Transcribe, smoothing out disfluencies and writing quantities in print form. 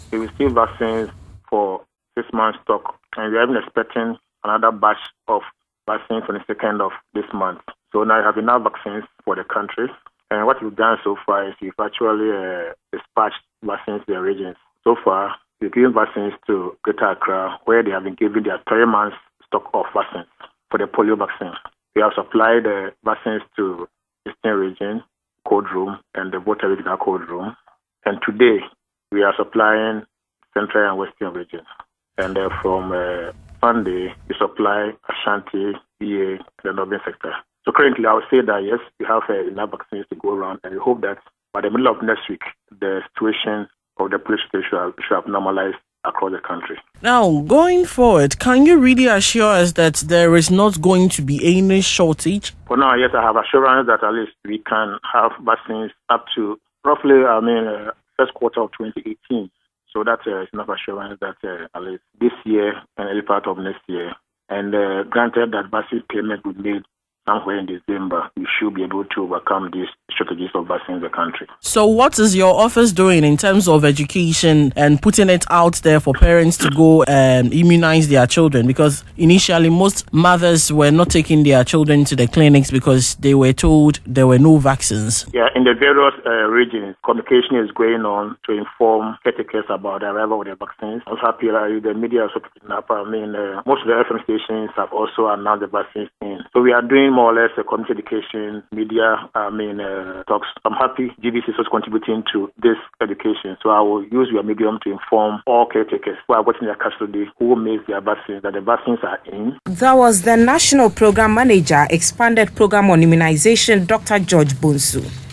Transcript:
we received vaccines for 6 months stock, and we are even expecting another batch of vaccines on the 2nd of this month. So now we have enough vaccines for the country. And what we've done so far is we've actually dispatched vaccines to the regions. So far, we've given vaccines to Greater Accra, where they have been given their 3 months stock of vaccines for the polio vaccine. We have supplied the vaccines to Eastern Region, Cold Room, and the Volta Regional Cold Room. And today, we are supplying Central and Western Region. And from Sunday, we supply Ashanti, EA, and the Northern sector. So currently, I would say that yes, we have enough vaccines to go around, and we hope that by the middle of next week, the situation of the police station should have normalized across the country. Now, going forward, can you really assure us that there is not going to be any shortage? For now, yes, I have assurance that at least we can have vaccines up to roughly, first quarter of 2018. So that is enough assurance that at least this year and early part of next year. And granted that vaccine payment will be made somewhere in December, we should be able to overcome these shortages of vaccines in the country. So what is your office doing in terms of education and putting it out there for parents to go and immunize their children? Because initially, most mothers were not taking their children to the clinics because they were told there were no vaccines. Yeah, in the various regions, communication is going on to inform caretakers about the arrival of the vaccines. I'm happy that the media also picking up. Most of the FM stations have also announced the vaccines in. So we are doing more or less community education, media, talks. I'm happy GBC is also contributing to this education. So I will use your medium to inform all caretakers who are watching their custody who miss their vaccines that the vaccines are in. That was the National Program Manager, Expanded Program on Immunization, Dr. George Bonsu.